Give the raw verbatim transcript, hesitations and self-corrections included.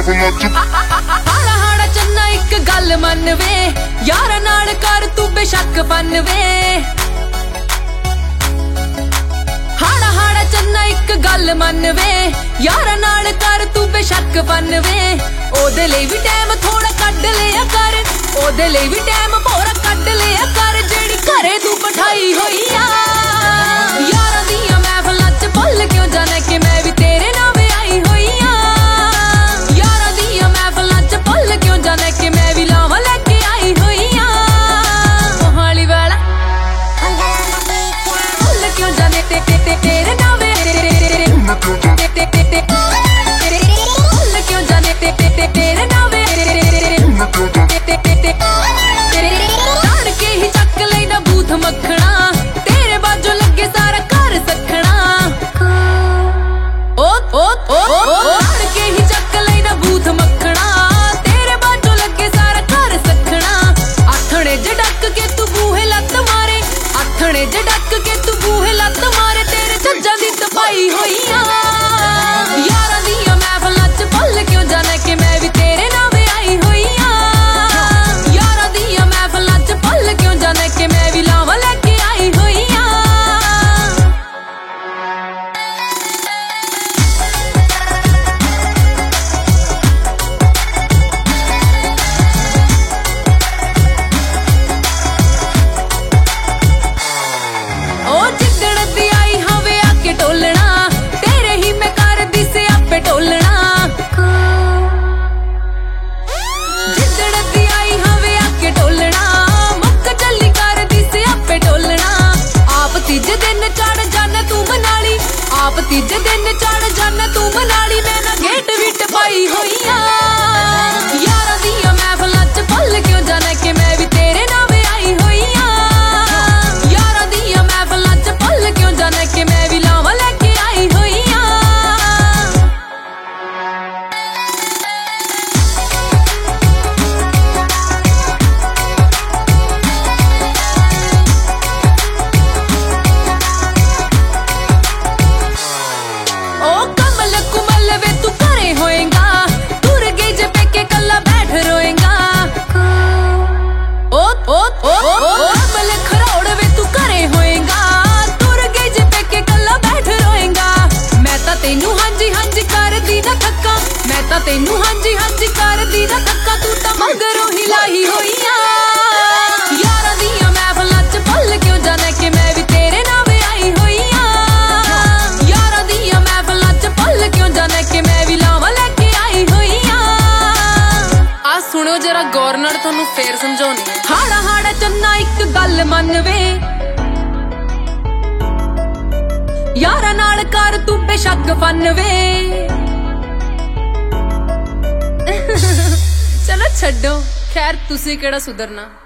महफिलां च हाड़ा हाड़ा चन्ना एक गल मन वे यारा नाल कर तू बेशक फन वे हाड़ा हाड़ा चन्ना एक गल मन वे यारा नाल कर तू बेशक फन वे ओदे लई भी टाइम थोड़ा कढ लिया कर ओदे लई भी टाइम पूरा कढ लिया कर जेड़ी घरे तू बिठाई होई आ यारा दियां महफिलां च भुल क्यों जाने कि मैं भी तेरे नाल आई होई आ यारा दियां महफिलां च भुल क्यों जाने कि मैं भी लावां लेके आई होई आ मोहाली वाला भुल क्यों जाने ते ते ते तेरे नाल भुल क्यों जाने ते ते ते तेरे नाल तार के ही चक लेना बूथ मखना तेरे बाजू लगे सारा घर सखना ओ ओ ओ तार के ही चक लेना बूथ मखना तेरे बाजू लगे सारा घर सखना आथणे जडक के तू बूहे लत मारे आथणे जडक के तू बूहे लत मारे तेरे जज्जां दी तपाई होई आ यारां दियां महफिलां च भुल क्यों जाने कि मैं भी तेरे नाल आई होई आ यारां दियां महफिलां च भुल क्यों जाने कि मैं भी लावां लेके आई होई आ ओ जिद्दड़ दी आई हवे आके टोलना तेरे ही मैं कर दी से आपे टोलना जिद्दड़ दी आई हवे आके टोलना मुक्क चली कर दी से आपे टोलना आप तीजे दिन चढ़ जाने तू मनाली आप तीजे दिन चढ़ जाने तू मनाली मैं ना गेट भी टपाई होई आ यारां दियां महफिलां च भुल क्यों जाने कि मैं भी तेरे नाल आई होई आ यारां दियां महफिलां च भुल क्यों जाने कि मैं भी लावां लेके आई होई आ ओ कमल कुमल वे तू करे होएगा तुर गई जे पेके कल्ला बैठ रोएगा ओ ओ ओ ओ कमल खरोड़ वे तू करे होएगा तुर गई जे पेके कल्ला बैठ रोएगा मैं ता तेनू हांजी हांजी कर दी ना थक्का मैं ता तेनू हांजी हांजी कर दी ना थक्का तू ता मगरों हिलाई होई आ यारां दियां महफिलां च भुल क्यों जाने कि मैं भी तेरे नाल आई होई आ यारां दियां महफिलां च भुल क्यों जाने कि मैं भी लावां लेके आई होई आ आ सुनो जरा गौर नाल तुहानू फेर समझाउणी है हाड़ा हाड़ा चन्ना एक गल मन वे यारा नाल कर तू बेशक फन वे चलो छड्डो खैर तुसी केड़ा सुधरना।